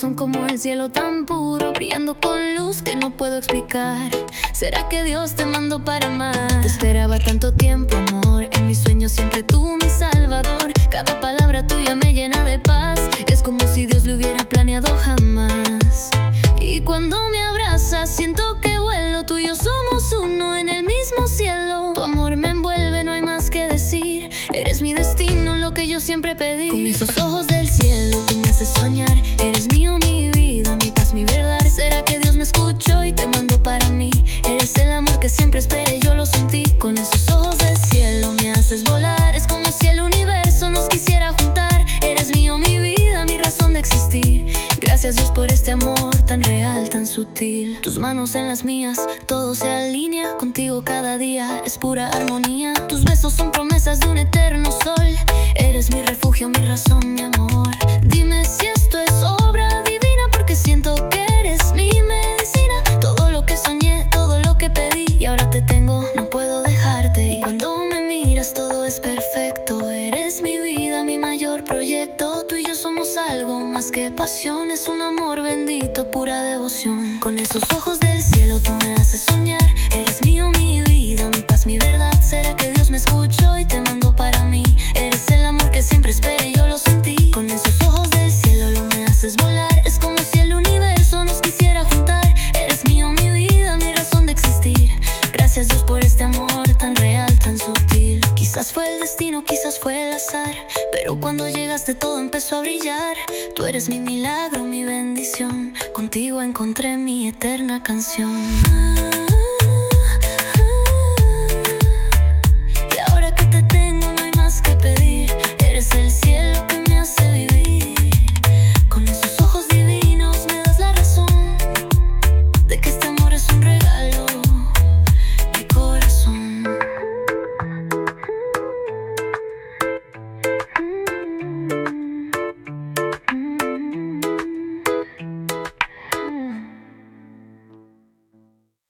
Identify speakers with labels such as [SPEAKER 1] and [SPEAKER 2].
[SPEAKER 1] son como el cielo tan puro, brillando con luz que no puedo explicar. ¿Será que Dios te mandó para amar? Te esperaba tanto tiempo, amor. En mis sueños siempre tú, mi salvador. Cada palabra tuya me llena de paz. Es como si Dios lo hubiera planeado jamás. Y cuando me abrazas siento que vuelo. Tú y yo somos uno en el mismo cielo. Tu amor me envuelve, no hay más que decir. Eres mi destino, lo que yo siempre pedí. Con esos ojos del cielo tú me haces soñar. Eres mío, mi vida, mi paz, mi verdad. ¿Será que Dios me escuchó y te mandó para mí? Eres el amor que siempre esperé, yo lo sentí. Con esos ojos del cielo me haces volar. Es como si el universo nos quisiera juntar. Eres mío, mi vida, mi razón de existir. Gracias Dios por este amor tan real, tan sutil. Tus manos en las mías, todo se alinea. Contigo cada día es pura armonía. Tus besos son promesas de un eterno sol. Eres mi refugio, mi razón, mi amor. Dime si esto es obra divina, porque siento que eres mi medicina. Todo lo que soñé, todo lo que pedí, y ahora te tengo, no puedo dejarte. Y cuando me miras todo es perfecto. Eres mi vida, mi mayor proyecto. Tú y yo somos algo más que pasión. Es un amor bendito, pura devoción. Con esos ojos del cielo tú me haces soñar. Eres mío, mi vida, mi paz, mi verdad. ¿Será que Dios me escuchó y te mandó para mí? Eres el amor que siempre esperé, yo lo sentí. Con esos ojos del cielo lo me haces volar. Es como si el universo nos quisiera juntar. Eres mío, mi vida, mi razón de existir. Gracias Dios por este amor tan real, tan sutil. Quizás fue el destino, quizás fue el azar, pero cuando llegaste todo empezó a brillar. Tú eres mi milagro, mi bendición. Contigo encontré mi eterna canción.